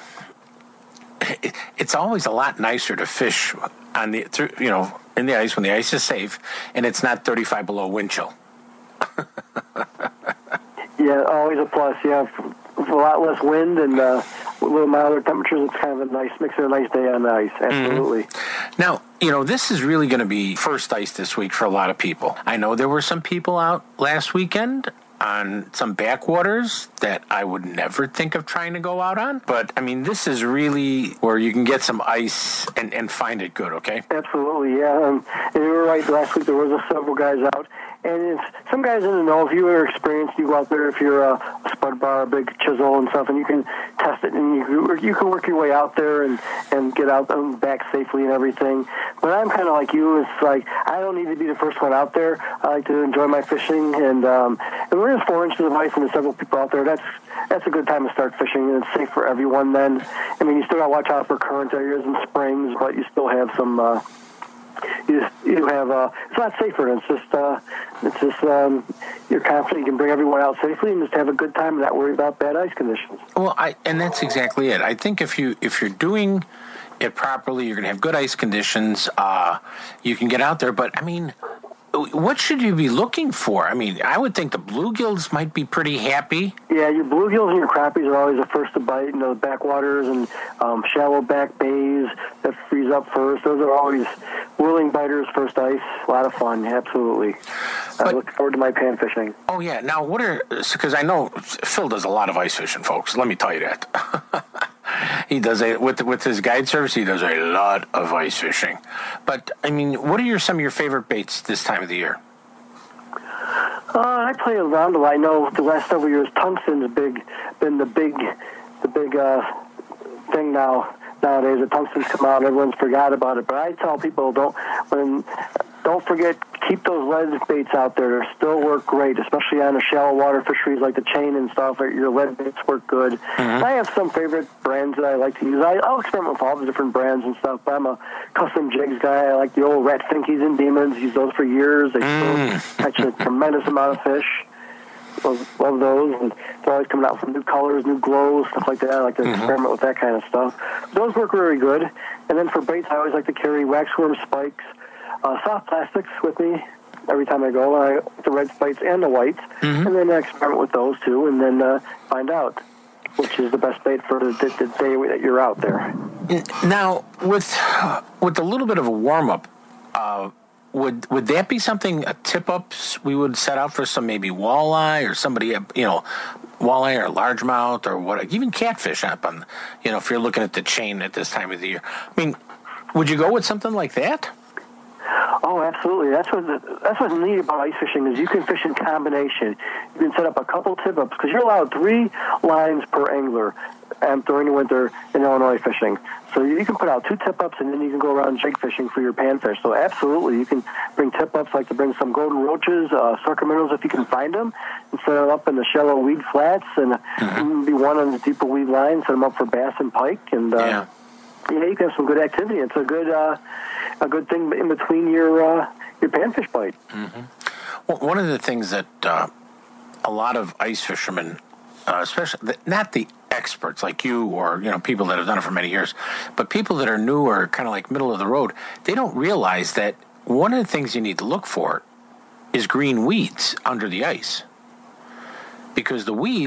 it's always a lot nicer to fish in the ice when the ice is safe and it's not 35 below wind chill. Yeah, always a plus. Yeah, a lot less wind and a little milder temperatures. It's kind of makes it a nice day on the ice. Absolutely. Now, this is really going to be first ice this week for a lot of people. I know there were some people out last weekend on some backwaters that I would never think of trying to go out on. But, this is really where you can get some ice and find it good, okay? Absolutely, yeah. And you were right, last week there was several guys out. And some guys didn't know. If you were experienced, you go out there if you're a spud bar, a big chisel and stuff, and you can test it, and you can work your way out there and get out and back safely and everything. But I'm kind of like you. It's like I don't need to be the first one out there. I like to enjoy my fishing, and when there's 4 inches of ice and there's several people out there, that's a good time to start fishing, and it's safe for everyone then. You still got to watch out for current areas and springs, but you still have some... it's not safer. It's just you're confident you can bring everyone out safely and just have a good time and not worry about bad ice conditions. Well, and that's exactly it. I think if you're doing it properly, you're going to have good ice conditions. You can get out there, but what should you be looking for? I would think the bluegills might be pretty happy. Yeah, your bluegills and your crappies are always the first to bite. The backwaters and shallow back bays that freeze up first. Those are always willing biters, first ice. A lot of fun, absolutely. I look forward to my pan fishing. Oh, yeah. Now, because I know Phil does a lot of ice fishing, folks. Let me tell you that. He does with his guide service. He does a lot of ice fishing. But what are some of your favorite baits this time of the year? I play around a lot. I know the last several years, tungsten's been the big thing now. Nowadays, the tungsten's come out, everyone's forgot about it. But I tell people don't forget, keep those lead baits out there. They still work great, especially on the shallow water fisheries like the chain and stuff. Your lead baits work good. I have some favorite brands that I like to use. I'll experiment with all the different brands and stuff, but I'm a custom jigs guy. I like the old Rat Finkies and Demons. Use those for years. They still catch a tremendous amount of fish. Love those, and they're always coming out with new colors, new glows, stuff like that. I like to experiment with that kind of stuff. Those work very good. And then for baits, I always like to carry waxworm spikes, soft plastics with me every time I go. The red spikes and the whites, and then I experiment with those too, and then find out which is the best bait for the day that you're out there. Now, with a little bit of a warm up. Would that be something, tip-ups we would set out for some maybe walleye or somebody, walleye or largemouth or what, even catfish up on, if you're looking at the chain at this time of the year. Would you go with something like that? Oh, absolutely. That's what's neat about ice fishing is you can fish in combination. You can set up a couple tip-ups because you're allowed 3 lines per angler during the winter in Illinois fishing. So you can put out 2 tip-ups and then you can go around jig fishing for your panfish. So absolutely, you can bring tip-ups like to bring some golden roaches, circa minnows if you can find them, and set them up in the shallow weed flats and be one on the deeper weed line, set them up for bass and pike. And you can have some good activity. It's a good thing in between your panfish bite. Well, one of the things that a lot of ice fishermen, especially not the experts like you or people that have done it for many years, but people that are new or kind of like middle of the road, they don't realize that one of the things you need to look for is green weeds under the ice, because the weeds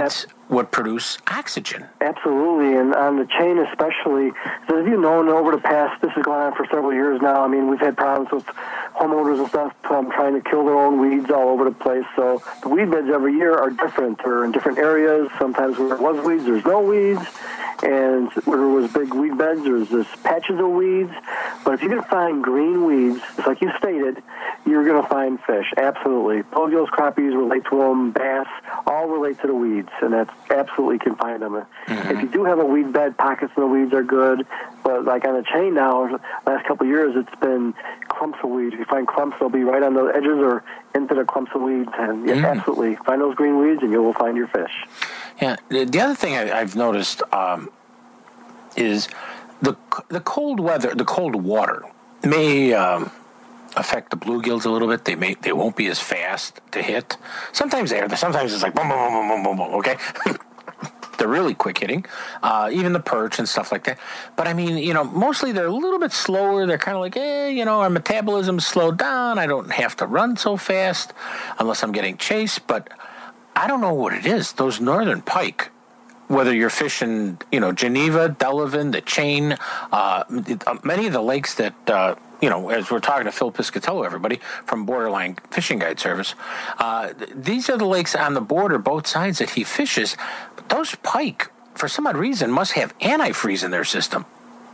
what produce oxygen. Absolutely, and on the chain especially, so as you know, over the past, this has gone on for several years now. I mean, we've had problems with homeowners and stuff trying to kill their own weeds all over the place. So the weed beds every year are different. They're in different areas. Sometimes where there was weeds, there's no weeds. And where there was big weed beds, there's just patches of weeds. But if you can find green weeds, just like you stated, you're going to find fish. Absolutely. Bluegills, crappies relate to them, bass, all relate to the weeds, and that's absolutely can find them. Mm-hmm. If you do have a weed bed, pockets of the weeds are good. But like on the chain now, last couple of years, it's been clumps of weeds. If you find clumps, they'll be right on the edges or into the clumps of weeds. And yeah, absolutely, find those green weeds, and you will find your fish. Yeah. The other thing I've noticed is the cold weather, the cold water may affect the bluegills a little bit. They won't be as fast to hit. Sometimes they are. Sometimes it's like boom, boom, boom, boom, boom, boom. Okay. They're really quick hitting, even the perch and stuff like that. But I mean, mostly they're a little bit slower. They're kind of like, our metabolism's slowed down. I don't have to run so fast unless I'm getting chased. But I don't know what it is. Those northern pike, whether you're fishing, Geneva, Delavan, the chain, many of the lakes that, as we're talking to Phil Piscatello, everybody from Borderline Fishing Guide Service, these are the lakes on the border, both sides that he fishes. But those pike, for some odd reason, must have antifreeze in their system.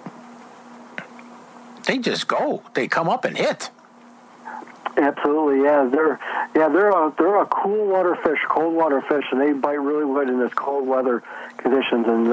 They just go. They come up and hit. Absolutely, yeah. They're a cool water fish, cold water fish, and they bite really good in this cold weather conditions. And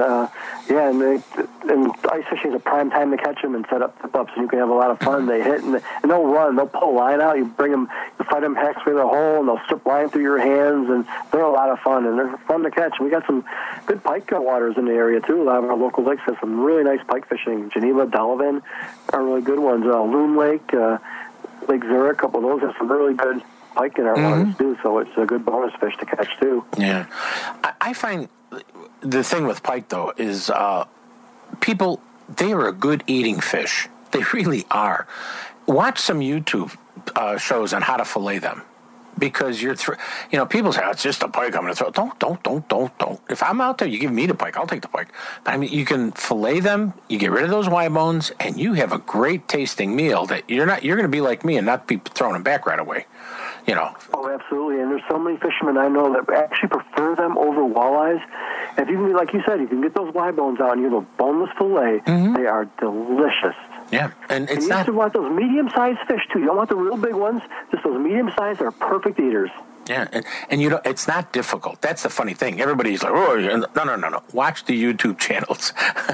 and ice fishing is a prime time to catch them and set up tip-ups, and you can have a lot of fun. They hit and they'll run. They'll pull a line out. You bring them, you fight them halfway the hole, and they'll strip line through your hands, and they're a lot of fun, and they're fun to catch. And we got some good pike waters in the area too. A lot of our local lakes have some really nice pike fishing. Geneva, Delavan are really good ones. Loon Lake. Lake Zurich, a couple of those have some really good pike in our waters too, so it's a good bonus fish to catch too. Yeah. I find the thing with pike, though, is people, they are a good eating fish. They really are. Watch some YouTube shows on how to fillet them. Because people say, it's just a pike I'm going to throw. Don't. If I'm out there, you give me the pike, I'll take the pike. But I mean, you can fillet them, you get rid of those Y bones, and you have a great tasting meal that you're going to be like me and not be throwing them back right away. Oh, absolutely. And there's so many fishermen I know that actually prefer them over walleyes. And if you can, like you said, you can get those Y bones out and you have a boneless fillet, they are delicious. Yeah, and it's you also want those medium-sized fish, too. You don't want the real big ones. Just those medium-sized are perfect eaters. Yeah, and it's not difficult. That's the funny thing. Everybody's like, no. Watch the YouTube channels,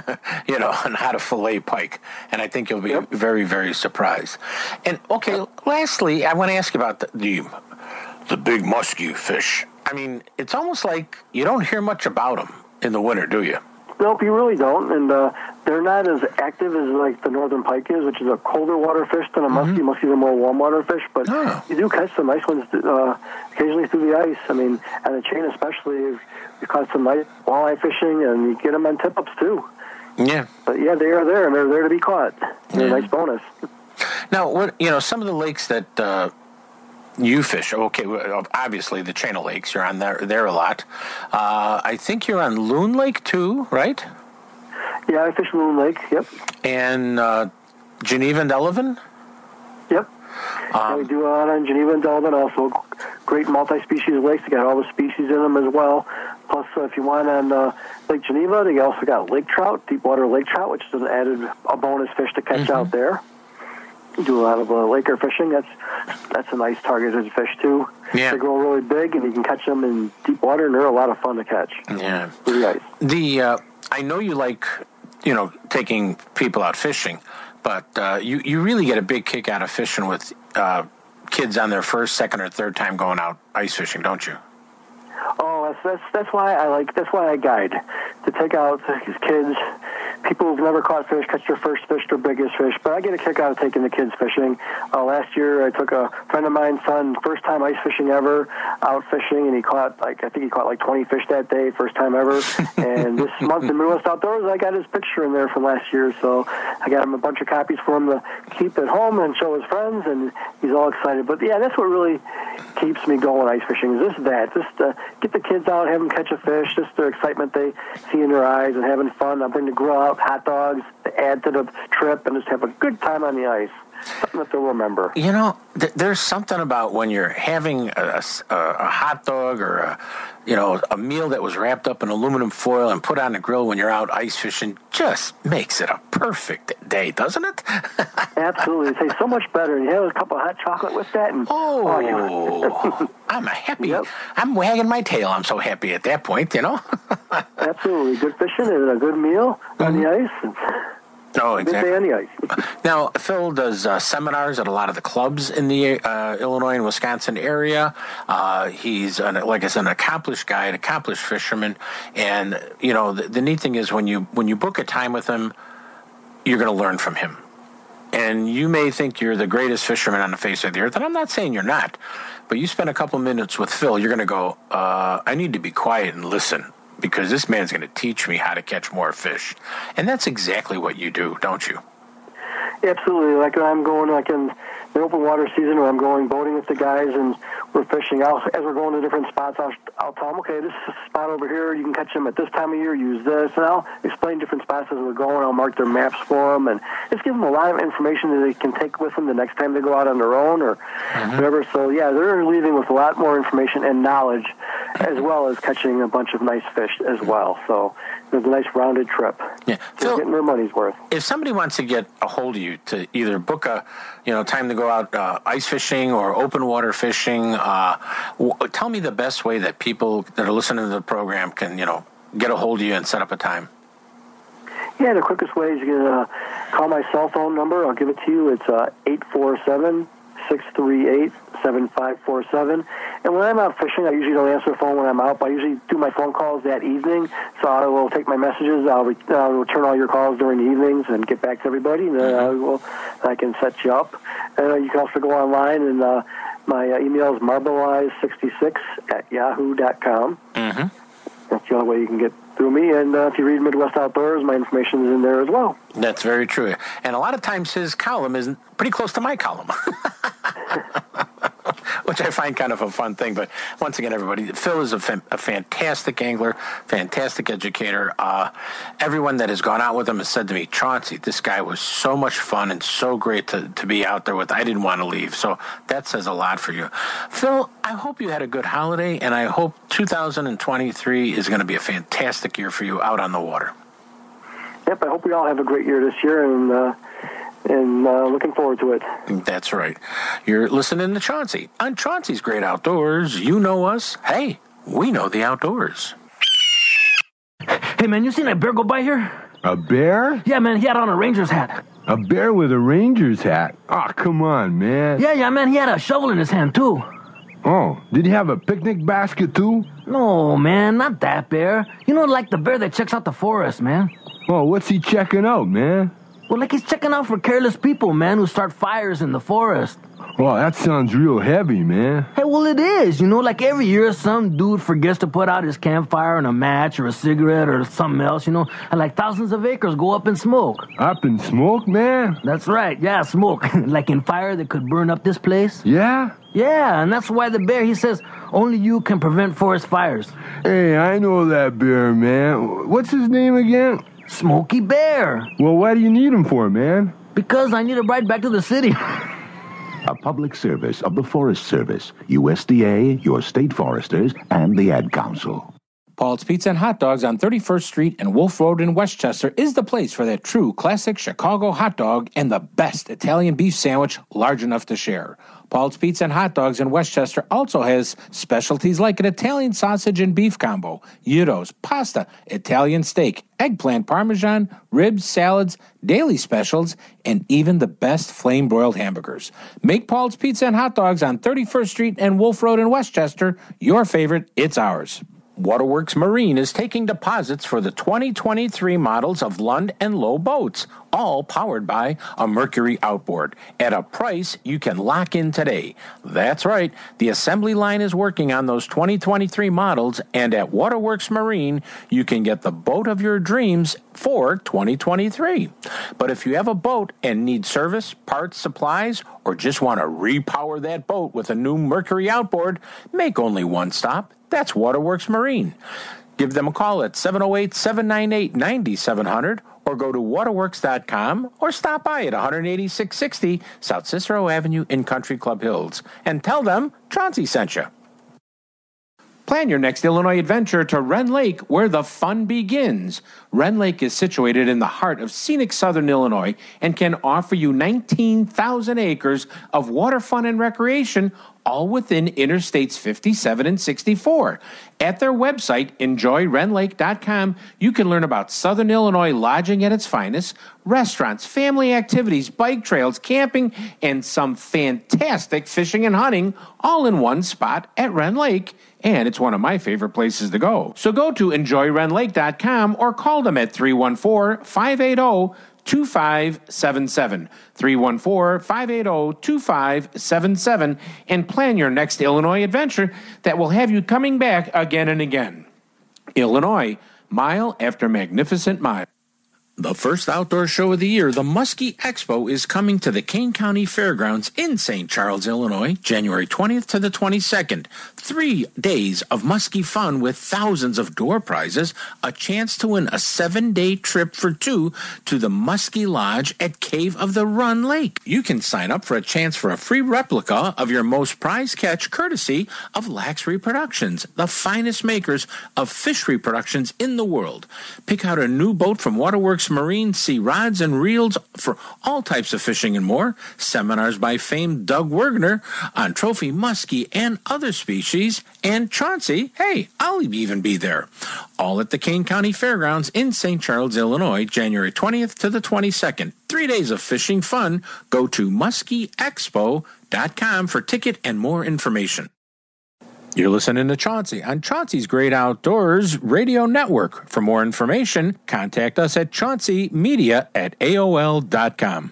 on how to fillet pike. And I think you'll be very, very surprised. And, okay, lastly, I want to ask you about the big muskie fish. I mean, it's almost like you don't hear much about them in the winter, do you? Nope, you really don't, and they're not as active as like the northern pike is, which is a colder water fish than a muskie. Muskies are more warm water fish, but you do catch some nice ones occasionally through the ice. I mean, on the chain especially, you caught some nice walleye fishing, and you get them on tip-ups too. Yeah. But yeah, they are there, and they're there to be caught. They're a nice bonus. Now, some of the lakes that you fish, okay, obviously the chain of lakes, you're on there a lot. I think you're on Loon Lake too, right? Yeah, I fish Loon Lake, yep. And Geneva and Delavan? Yep. We do a lot on Geneva and Delavan, also great multi-species lakes. They got all the species in them as well. Plus, if you want on Lake Geneva, they also got lake trout, deep water lake trout, which is a bonus fish to catch out there. Do a lot of laker fishing. That's a nice targeted fish too. Yeah. They grow really big, and you can catch them in deep water, and they're a lot of fun to catch. Yeah. Really nice. I know you like, taking people out fishing, but you really get a big kick out of fishing with kids on their first, second, or third time going out ice fishing, don't you? Oh, that's why I guide to take out his kids. people who've never caught fish catch their first fish, their biggest fish. But I get a kick out of taking the kids fishing. Last year, I took a friend of mine's son, first time ice fishing ever, out fishing, and he caught I think he caught like 20 fish that day, first time ever. And this month in Midwest Outdoors, I got his picture in there from last year, so I got him a bunch of copies for him to keep at home and show his friends, and he's all excited. But yeah, that's what really keeps me going ice fishing, is just get the kids out, have them catch a fish, just the excitement they see in their eyes and having fun. I'll bring the grill out, hot dogs to add to the trip, and just have a good time on the ice. Something that they'll remember. You know, there's something about when you're having a hot dog or a meal that was wrapped up in aluminum foil and put on the grill when you're out ice fishing, just makes it a perfect day, doesn't it? Absolutely. It tastes so much better. You have a cup of hot chocolate with that. And, I'm happy. Yep. I'm wagging my tail. I'm so happy at that point, Absolutely. Good fishing and a good meal on the ice. Oh, exactly. Good day on the ice. Now, Phil does seminars at a lot of the clubs in the Illinois and Wisconsin area. He's, like I said, an accomplished guy, an accomplished fisherman. And, the neat thing is when you book a time with him, you're going to learn from him. And you may think you're the greatest fisherman on the face of the earth, and I'm not saying you're not. But you spend a couple minutes with Phil, you're going to go, I need to be quiet and listen, because this man's going to teach me how to catch more fish. And that's exactly what you do, don't you? Absolutely. Like I'm going in the open water season where I'm going boating with the guys and we're fishing. As we're going to different spots, I'll tell them, okay, this is a spot over here. You can catch them at this time of year. Use this. And I'll explain different spots as we're going. I'll mark their maps for them and just give them a lot of information that they can take with them the next time they go out on their own or whatever. So, yeah, they're leaving with a lot more information and knowledge as well as catching a bunch of nice fish as well. So it was a nice rounded trip. Yeah. They're getting their money's worth. If somebody wants to get a hold of you to either book a time to go out ice fishing or open water fishing, tell me the best way that people that are listening to the program can get a hold of you and set up a time. Yeah, the quickest way is you can call my cell phone number. I'll give it to you. It's 847-638-7547. And when I'm out fishing, I usually don't answer the phone when I'm out, but I usually do my phone calls that evening. So I will take my messages. I'll return all your calls during the evenings and get back to everybody. And then I can set you up. And you can also go online, and my email is marbleize66@yahoo.com. That's the only way you can get through me. And if you read Midwest Outdoors, my information is in there as well. That's very true. And a lot of times his column is pretty close to my column, which I find kind of a fun thing. But once again, everybody, Phil is a fantastic angler, fantastic educator. Everyone that has gone out with him has said to me, Chauncey, this guy was so much fun and so great to be out there with. I didn't want to leave. So that says a lot for you. Phil, I hope you had a good holiday, and I hope 2023 is going to be a fantastic year for you out on the water. Yep, I hope we all have a great year this year, and looking forward to it. That's right. You're listening to Chauncey on Chauncey's Great Outdoors. You know us. Hey, we know the outdoors. Hey, man, you seen that bear go by here? A bear? Yeah, man, he had on a Ranger's hat. A bear with a Ranger's hat? Oh, come on, man. Yeah, man, he had a shovel in his hand, too. Oh, did he have a picnic basket, too? No, man, not that bear. Like the bear that checks out the forest, man. Oh, what's he checking out, man? Well, like he's checking out for careless people, man, who start fires in the forest. Well, that sounds real heavy, man. Hey, well, it is. Like every year some dude forgets to put out his campfire and a match or a cigarette or something else, and like thousands of acres go up in smoke. Up in smoke, man? That's right, yeah, smoke. Like in fire that could burn up this place. Yeah? Yeah, and that's why the bear, he says, only you can prevent forest fires. Hey, I know that bear, man. What's his name again? Smokey Bear. Well, why do you need him for, man? Because I need a ride back to the city. A public service of the Forest Service, USDA, your state foresters, and the Ad Council. Paul's Pizza and Hot Dogs on 31st Street and Wolf Road in Westchester is the place for that true classic Chicago hot dog and the best Italian beef sandwich large enough to share. Paul's Pizza and Hot Dogs in Westchester also has specialties like an Italian sausage and beef combo, gyros, pasta, Italian steak, eggplant parmesan, ribs, salads, daily specials, and even the best flame-broiled hamburgers. Make Paul's Pizza and Hot Dogs on 31st Street and Wolf Road in Westchester your favorite. It's ours. Waterworks Marine is taking deposits for the 2023 models of Lund and Lowe boats, all powered by a Mercury outboard, at a price you can lock in today. That's right, the assembly line is working on those 2023 models, and at Waterworks Marine, you can get the boat of your dreams for 2023. But if you have a boat and need service, parts, supplies, or just want to repower that boat with a new Mercury outboard, make only one stop. That's Waterworks Marine. Give them a call at 708-798-9700 or go to waterworks.com or stop by at 18660 South Cicero Avenue in Country Club Hills and tell them Chauncey sent you. Plan your next Illinois adventure to Wren Lake, where the fun begins. Wren Lake is situated in the heart of scenic southern Illinois and can offer you 19,000 acres of water fun and recreation, all within Interstates 57 and 64. At their website, enjoywrenlake.com, you can learn about Southern Illinois lodging at its finest, restaurants, family activities, bike trails, camping, and some fantastic fishing and hunting, all in one spot at Wren Lake. And it's one of my favorite places to go. So go to enjoywrenlake.com or call them at 314-580-2577, 314-580-2577, and plan your next Illinois adventure that will have you coming back again and again. Illinois, mile after magnificent mile. The first outdoor show of the year, the Muskie Expo, is coming to the Kane County Fairgrounds in St. Charles, Illinois, January 20th to the 22nd. 3 days of muskie fun with thousands of door prizes, a chance to win a 7-day trip for two to the Muskie Lodge at Cave of the Run Lake. You can sign up for a chance for a free replica of your most prized catch courtesy of Lax Reproductions, the finest makers of fish reproductions in the world. Pick out a new boat from Waterworks Marine, see rods and reels for all types of fishing and more, seminars by famed Doug Wergner on trophy muskie and other species, and Chauncey, hey, I'll even be there. All at the Kane County Fairgrounds in St. Charles, Illinois, January 20th to the 22nd. 3 days of fishing fun. Go to muskieexpo.com for ticket and more information. You're listening to Chauncey on Chauncey's Great Outdoors Radio Network. For more information, contact us at chaunceymedia@aol.com.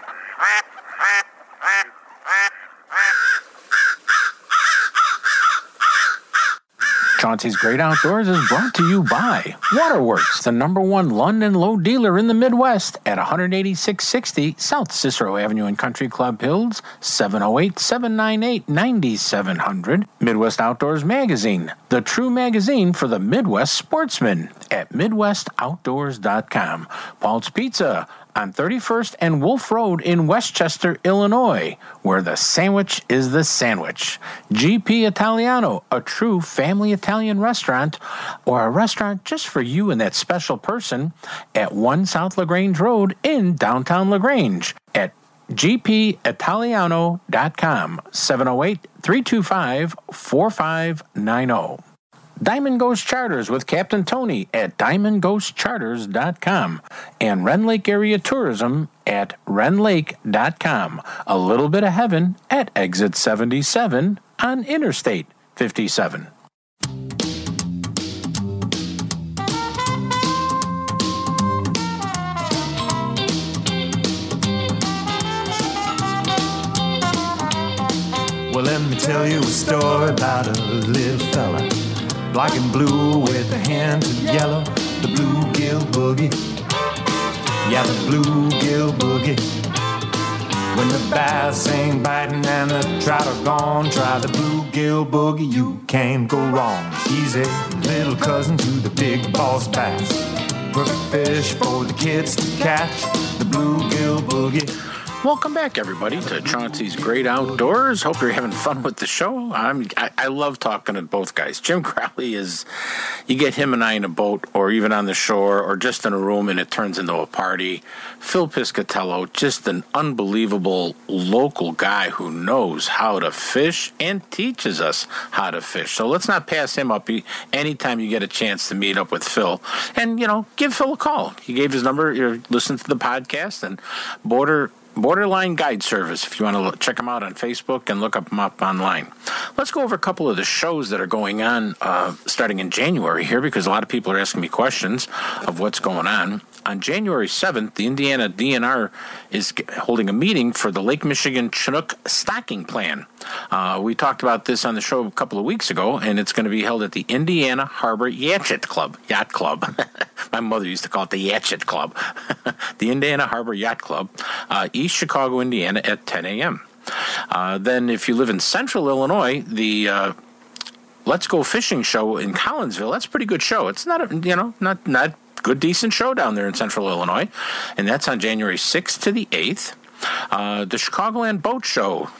Chauncey's Great Outdoors is brought to you by Waterworks, the #1 Lund and Lowe dealer in the Midwest at 18660 South Cicero Avenue in Country Club Hills, 708-798-9700. Midwest Outdoors Magazine, the true magazine for the Midwest sportsman at MidwestOutdoors.com. Paul's Pizza on 31st and Wolf Road in Westchester, Illinois, where the sandwich is the sandwich. GP Italiano, a true family Italian restaurant, or a restaurant just for you and that special person, at 1 South LaGrange Road in downtown LaGrange at gpitaliano.com, 708-325-4590. Diamond Ghost Charters with Captain Tony at diamondghostcharters.com, and Wren Lake Area Tourism at wrenlake.com. A little bit of heaven at exit 77 on Interstate 57. Well, let me tell you a story about a little fella, black and blue with a hint of yellow, the bluegill boogie. Yeah, the bluegill boogie. When the bass ain't biting and the trout are gone, try the bluegill boogie, you can't go wrong. He's a little cousin to the big boss bass. Perfect fish for the kids to catch, the bluegill boogie. Welcome back, everybody, to Chauncey's Great Outdoors. Hope you're having fun with the show. I love talking to both guys. Jim Crowley is, you get him and I in a boat or even on the shore or just in a room and it turns into a party. Phil Piscatello, just an unbelievable local guy who knows how to fish and teaches us how to fish. So let's not pass him up anytime you get a chance to meet up with Phil. And, give Phil a call. He gave his number. You're listening to the podcast, and Border Borderline Guide Service, if you want to check them out on Facebook and look them up online. Let's go over a couple of the shows that are going on starting in January here, because a lot of people are asking me questions of what's going on. On January 7th, the Indiana DNR is holding a meeting for the Lake Michigan Chinook Stocking Plan. We talked about this on the show a couple of weeks ago, and it's going to be held at the Indiana Harbor Yacht Club. My mother used to call it the Yacht Club. The Indiana Harbor Yacht Club, East Chicago, Indiana, at 10 a.m. Then if you live in central Illinois, the Let's Go Fishing Show in Collinsville, that's a pretty good show. It's not, not good, decent show down there in central Illinois. And that's on January 6th to the 8th. The Chicagoland Boat Show,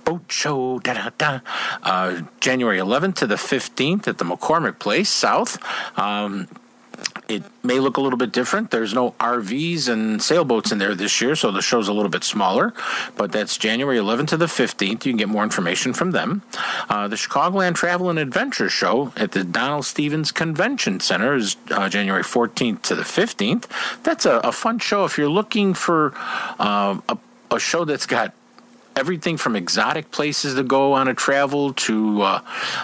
January 11th to the 15th at the McCormick Place South. It may look a little bit different. There's no RVs and sailboats in there this year, so the show's a little bit smaller. But that's January 11th to the 15th. You can get more information from them. The Chicagoland Travel and Adventure Show at the Donald Stevens Convention Center is January 14th to the 15th. That's a fun show if you're looking for a show that's got everything from exotic places to go on a travel to,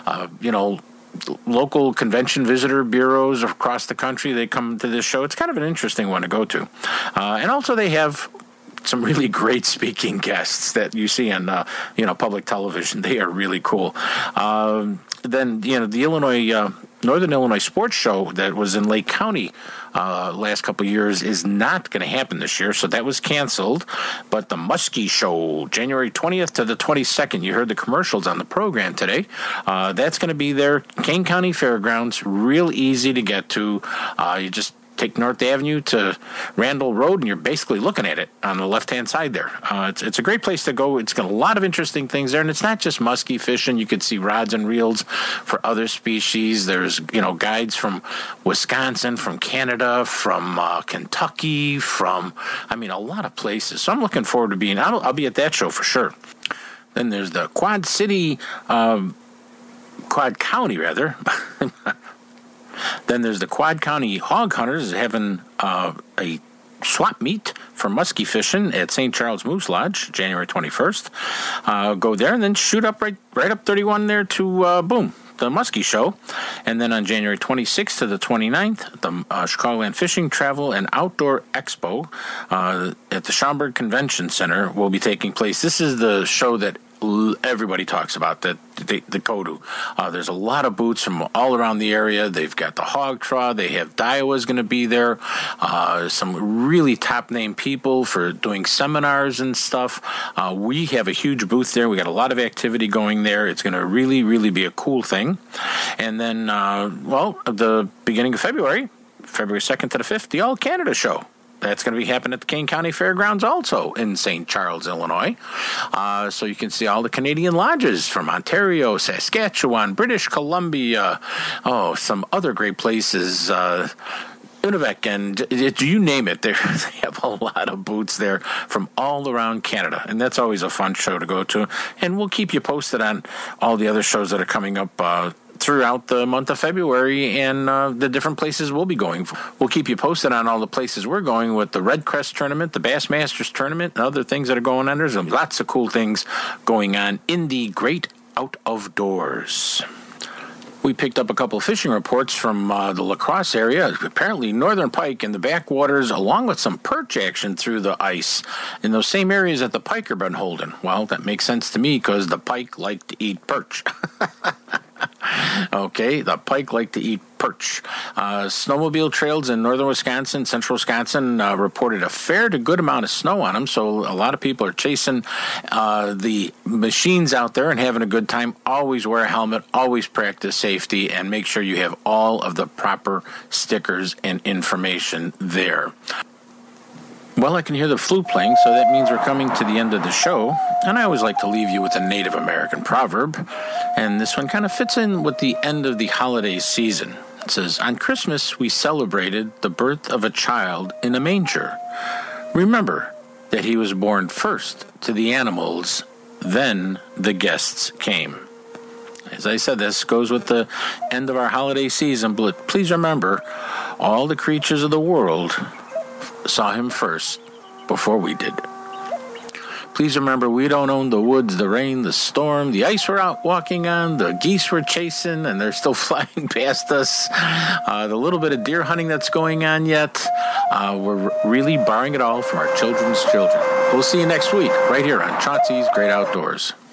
local convention visitor bureaus across the country. They come to this show. It's kind of an interesting one to go to. And also they have some really great speaking guests that you see on, public television. They are really cool. Then, the Northern Illinois Sports Show that was in Lake County last couple of years is not going to happen this year, so that was canceled. But the Muskie Show, January 20th to the 22nd, you heard the commercials on the program today. That's going to be there, Kane County Fairgrounds, real easy to get to. You just take North Avenue to Randall Road, and you're basically looking at it on the left-hand side there. It's a great place to go. It's got a lot of interesting things there, and it's not just muskie fishing. You could see rods and reels for other species. There's, guides from Wisconsin, from Canada, from Kentucky, from, a lot of places. So I'm looking forward to being, I'll be at that show for sure. Then there's the Quad County, rather. Then there's the Quad County Hog Hunters having a swap meet for muskie fishing at St. Charles Moose Lodge, January 21st. Go there and then shoot up right up 31 there to, the Muskie Show. And then on January 26th to the 29th, the Chicagoland Fishing, Travel, and Outdoor Expo at the Schaumburg Convention Center will be taking place. This is the show that everybody talks about, the Kodu. There's a lot of booths from all around the area. They've got the Hog Traw. They have Daiwa's going to be there. Some really top-name people for doing seminars and stuff. We have a huge booth there. We got a lot of activity going there. It's going to really, really be a cool thing. And then, the beginning of February 2nd to the 5th, the All Canada Show. That's going to be happening at the Kane County Fairgrounds also in St. Charles, Illinois. So you can see all the Canadian lodges from Ontario, Saskatchewan, British Columbia, some other great places, Nunavut, and you name it. They have a lot of booths there from all around Canada, and that's always a fun show to go to. And we'll keep you posted on all the other shows that are coming up throughout the month of February and the different places we'll be going. We'll keep you posted on all the places we're going with the Red Crest Tournament, the Bass Masters Tournament, and other things that are going on. There's lots of cool things going on in the great out of doors. We picked up a couple of fishing reports from the La Crosse area. Apparently, northern pike in the backwaters, along with some perch action through the ice in those same areas that the pike have been holding. Well, that makes sense to me because the pike like to eat perch. Okay, the pike like to eat perch. Snowmobile trails in northern Wisconsin, central Wisconsin reported a fair to good amount of snow on them, so a lot of people are chasing the machines out there and having a good time. Always wear a helmet, always practice safety, and make sure you have all of the proper stickers and information there. Well, I can hear the flute playing, so that means we're coming to the end of the show. And I always like to leave you with a Native American proverb. And this one kind of fits in with the end of the holiday season. It says, "On Christmas, we celebrated the birth of a child in a manger. Remember that he was born first to the animals, then the guests came." As I said, this goes with the end of our holiday season, but please remember, all the creatures of the world saw him first before we did. Please remember, we don't own the woods, the rain, the storm, the ice we're out walking on, the geese we're chasing, and they're still flying past us, the little bit of deer hunting that's going on yet. We're really borrowing it all from our children's children. We'll see you next week right here on Chauncey's Great Outdoors.